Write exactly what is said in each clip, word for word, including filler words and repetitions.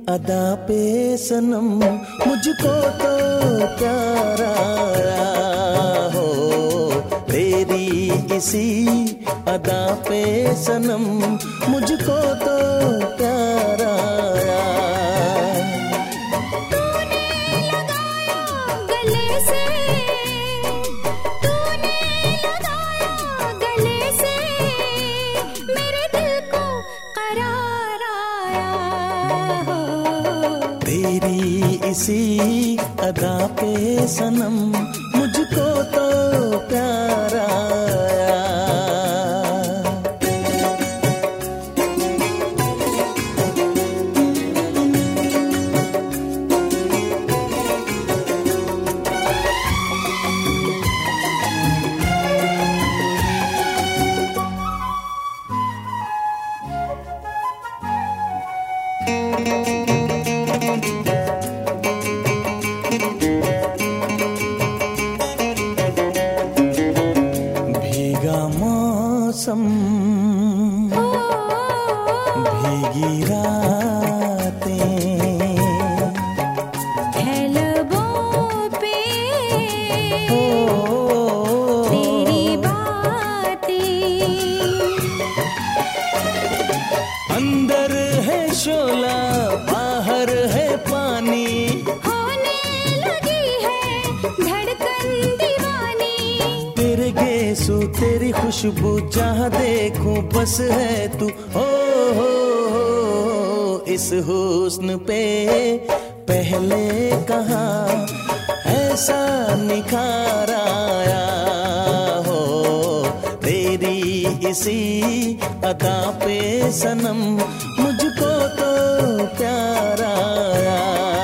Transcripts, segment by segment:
अदा पे सनम मुझको तो प्यार आया हो, तेरी इसी अदा पे सनम मुझको तो प्यार आया। तूने लगाया गले से, तूने लगाया गले से, मेरे दिल को करार आया हो, तेरी इसी अदा पे सनम मुझको तो प्यार आया। भीगा मौसम, भीगी रातें, है लबों पे तेरी बातें, अंदर है शोला बाहर है पानी, होने लगी है धड़कन दीवानी, तेरे गेसू तेरी खुशबू जहाँ देखूं बस है तू। हो हो हो इस हुस्न पे पहले कहाँ ऐसा निखार आया हो, तेरी इसी अदा पे सनम मुझको तो प्यार आया।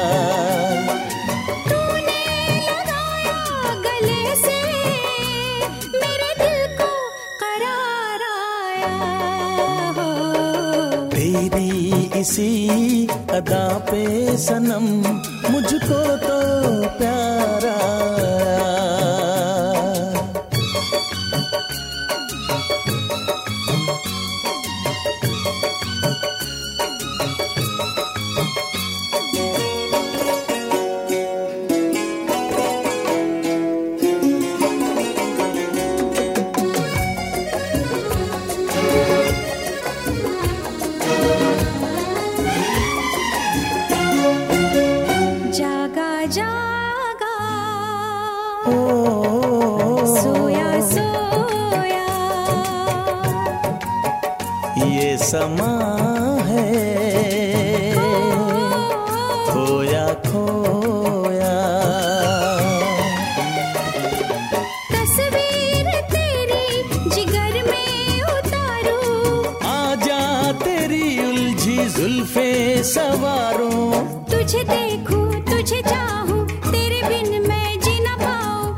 तूने लगाया गले से, मेरे दिल को करार आया हो, तेरी इसी अदा पे सनम मुझको तो प्यार आया। जागा जागा ओ, सोया सोया, ये समा है खोया खोया, तस्वीर तेरी जिगर में उतारूं, आजा तेरी उलझी जुल्फे सवारों, तुझे देखूं तुझे चाहूं, तेरे बिन मैं जी ना पाऊं।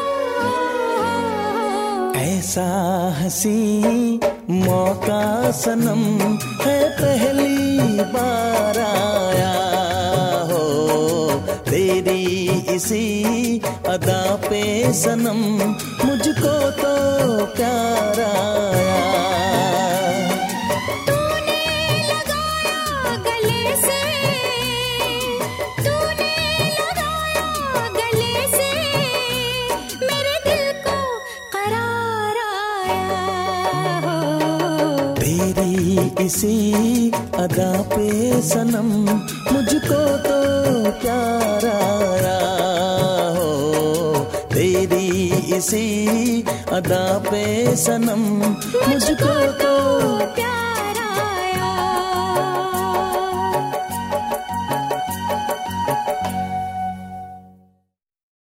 ऐसा हंसी मौका सनम है पहली बार आया हो, तेरी इसी अदा पे सनम मुझको तो प्यार आया। तूने लगाया गले से, तूने लगाया गले से, मेरे दिल को करार आया हो, तेरी इसी अदा पे सनम मुझको तो प्यार आया हो, तेरी इसी अदा पे सनम